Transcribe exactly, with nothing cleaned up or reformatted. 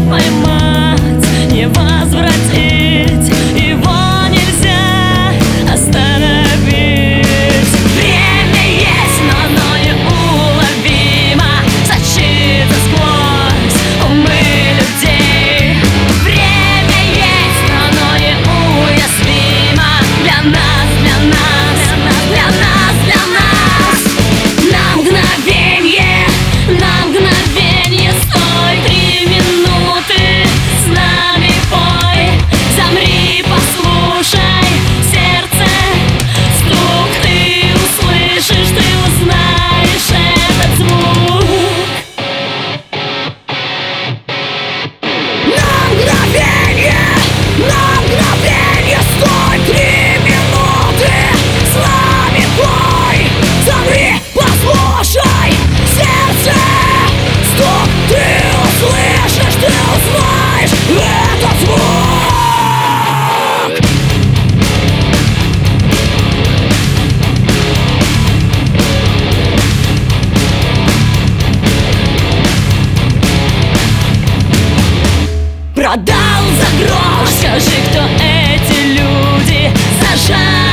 поймать, не возвратить, его нельзя остановить. Время есть, но оно неуловимо, сочится сквозь умы людей. Время есть, но оно неуязвимо для нас, для нас, для нас, для нас. На мгновенье, на мгновенье стой, три минуты с нами пой. Замри, послушай сердце, стук ты услышишь, ты узнаешь этот звук. На мгновенье, на мгновенье стой, три минуты с нами пой. Замри, послушай сердце, стук ты услышишь, ты узнаешь этот звук. Продал за грош, скажи, кто эти люди, зажали